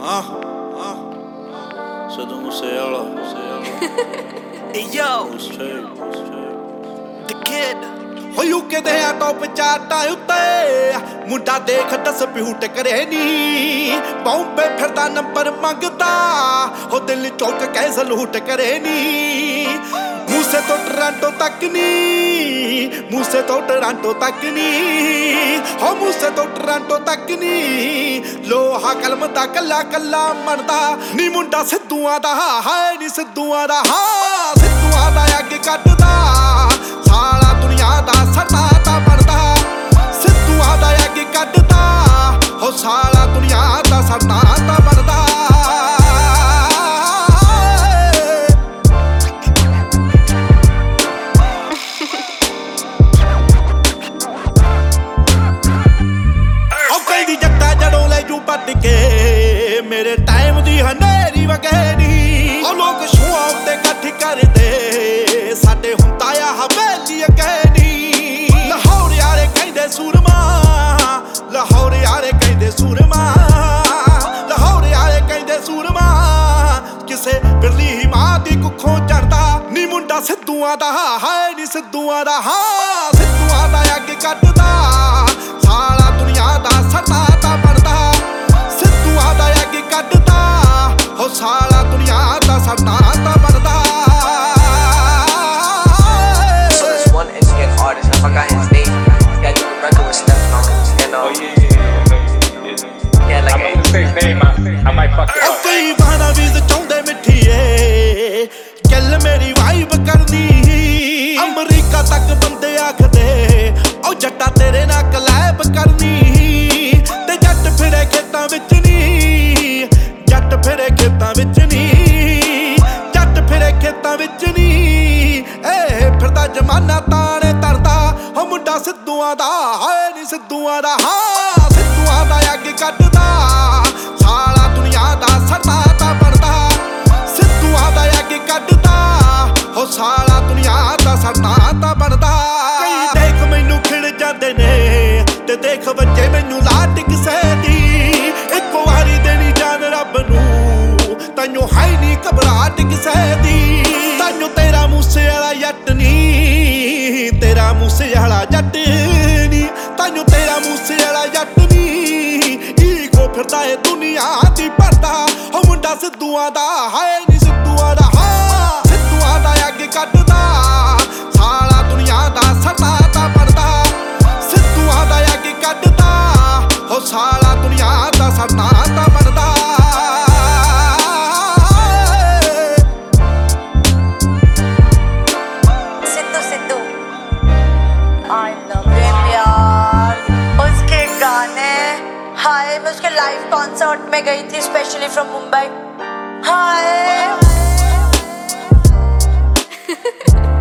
Sido Musiala. Yo, the kid. ਹੋ UK ਦੇ ਆ ਟੌਪ ਚਾਰਟਾਂ ਉੱਤੇ ਮੁੰਡਾ ਦੇਖ ਡਿਸਪਿਊਟ ਕਰੇ ਨੀ ਬੰਬੇ ਫਿਰਦਾ ਨੰਬਰ ਮੰਗਦਾ ਹੋ ਦਿਲ ਚੌਕ ਕੇ ਸਲੂਟ ਕਰੇ ਨੀ ਮੂਸੇ ਤੋਂ ਟੋਰਾਂਟੋ ਤੱਕ ਨੀ ਮੂਸੇ ਤੋਂ ਟੋਰਾਂਟੋ ਤੱਕ ਨੀ ਹੋ ਮੂਸੇ ਤੋਂ ਟੋਰਾਂਟੋ ਤੱਕ ਨੀ ਲੋਹਾ ਕਲਮ ਦਾ ਕੱਲਾ ਕੱਲਾ ਮਰਦਾ ਨੀ ਮੁੰਡਾ ਸਿੱਧੂਆਂ ਦਾ ਹਾਏ ਨੀ ਸਿੱਧੂਆਂ ਦਾ ਹਾਂ ਸਿੱਧੂਆਂ ਦਾ ਅੱਗੇ ਕੱਢਦਾ ਸਾਲਾ ਦੁਨੀਆ ਦਾ ਸਰਦਾ ਤਾਂ ਬਣਦਾ ਸਿੱਧੂਆਂ ਦਾ ਅੱਗੇ ਕੱਢਦਾ ਹੋ ਸਾਲਾ ਦੁਨੀਆ ਦਾ ਸਰਦਾ ਤਾਂ ਬਣਦਾ ਪੱਟ ਕੇ ਮੇਰੇ ਟਾਈਮ ਦੀ ਹਨੇਰੀ ਵਗੈਰੀ ਉਹ ਲੋਕ ਸ਼ੂਆਂ ਉੱਤੇ ਇਕੱਠ ਕਰਦੇ ਸਾਡੇ ਹੁੰਦਾ ਆ ਹਵੇਲੀ ਅਕੈਨੀ ਲਾਹੌਰ ਯਾਰੇ ਕਹਿੰਦੇ ਸੂਰਮਾ ਲਾਹੌਰ ਯਾਰੇ ਕਹਿੰਦੇ ਸੂਰਮਾ ਲਾਹੌਰ ਯਾਰੇ ਕਹਿੰਦੇ ਸੂਰਮਾ ਕਿਸੇ ਬਿਰਲੀ ਮਾਂ ਦੀ ਕੁੱਖੋਂ ਚੜਦਾ ਨੀ ਮੁੰਡਾ ਸਿੱਧੂਆਂ ਦਾ ਹਾਏ ਨੀ ਸਿੱਧੂਆਂ ਦਾ ਹਾਂ ਸਿੱਧੂਆਂ ਦਾ ਅੱਗੇ ਕੱਢਦਾ ਸਾਲਾ ਦੁਨੀਆ ਦਾ ਸਰਦਾ ਤਾਂ ਬਣਦਾ ਸਿੱਧੂਆਂ ਦਾ ਅੱਗੇ ਕੱਢਦਾ ਹੋ ਸਾਲਾ ਦੁਨੀਆ ਦਾ ਸਰਦਾ ਤਾਂ ਬਣਦਾ So this one Indian artist, I forgot his name. That did the record with Steph and oh yeah, like I'm gonna say his name. I might fuck it up. ਕਈ ਬਾਣਾ ਵੀਜ਼ ਚਾਹੁੰਦੇ ਮਿੱਠੀਏ ਗੱਲ ਮੇਰੀ ਵਾਈਬ ਕਰਨੀ ਅਮਰੀਕਾ ਤੱਕ ਬੰਦੇ ਆਖਦੇ ਉਹ ਜੱਟਾ ਤੇਰੇ ਨਾਲ ਕਲੈਬ ਕਰਨੀ ਤੇ ਜੱਟ ਫਿਰੇ ਖੇਤਾਂ ਵਿੱਚ ਨੀ ਜੱਟ ਫਿਰੇ ਖੇਤਾਂ ਵਿੱਚ ਨੀ ਜੱਟ ਫਿਰੇ ਖੇਤਾਂ ਵਿੱਚ ਨੀ ਏ ਫਿਰਦਾ ਜਮਾਨਾ ਤਾਣੇ ਤਰਦਾ ਹੋ ਮੁੰਡਾ ਸਿੱਧੂਆਂ ਦਾ ਹਾਏ ਨੀ ਸਿੱਧੂਆਂ ਦਾ ਹਾਂ ਸਿੱਧੂਆਂ ਦਾ ਅੱਗੇ ਕੱਢਦਾ ਸਾਲਾ ਦੁਨੀਆ ਦਾ ਸਰਦਾ ਤਾਂ ਬਣਦਾ ਸਿੱਧੂਆਂ ਦਾ ਅੱਗੇ ਕੱਢਦਾ ਹੋ ਸਾਲਾ ਦੁਨੀਆ ਦਾ ਸਰਦਾ ਤਾਂ ਬਣਦਾ ਕਈ ਦੇਖ ਮੈਨੂੰ ਖਿੜ ਜਾਂਦੇ ਨੇ ਤੇ ਦੇਖ ਬੱਚੇ ਮੈਨੂੰ ਲਾਟ ਕਿਸੇ ਦੀ ਇੱਕ ਵਾਰੀ ਦੇਣੀ ਜਾਨ ਰੱਬ ਨੂੰ ਤੈਨੂੰ ਹੈ ਨੀ ਘਬਰਾਹਟ ਕਿਸੇ ਦੀ ਤੈਨੂੰ ਤੇਰਾ ਮੂਸੇ ਵਾਲਾ ਜੱਟ ਨੀ ਤੇਰਾ ਮੂਸੇ ਵਾਲਾ ਜੱਟ ਨੀ ਤੈਨੂੰ ਤੇਰਾ ਮੂਸੇ ਵਾਲਾ ਜੱਟ ਨੀ ਈਗੋ ਫਿਰਦਾ ਏ ਦੁਨੀਆ ਦੀ ਭਰਦਾ ਹੋ ਮੁੰਡਾ ਸਿੱਧੂਆਂ ਦਾ ਹਾਏ ਨੀ ਸਿੱਧੂਆਂ ਦਾ ਹਾਂ ਸਿੱਧੂਆਂ ਦਾ ਅੱਗੇ ਕੱਢਦਾ ਸਾਲਾ ਦੁਨੀਆ ਦਾ ਸਰਦਾ ਤਾਂ ਬਣਦਾ ਸਿੱਧੂਆਂ ਦਾ ਅੱਗੇ ਕੱਢਦਾ ਹੋ ਸਾਲਾ ਦੁਨੀਆ ਦਾ ਸਰਦਾ ਤਾਂ ਬਣਦਾ सिद्धू I love him यार उसके गाने हाय मैं उसके लाइव कॉन्सर्ट में गई थी स्पेशली फ्रॉम मुंबई हाय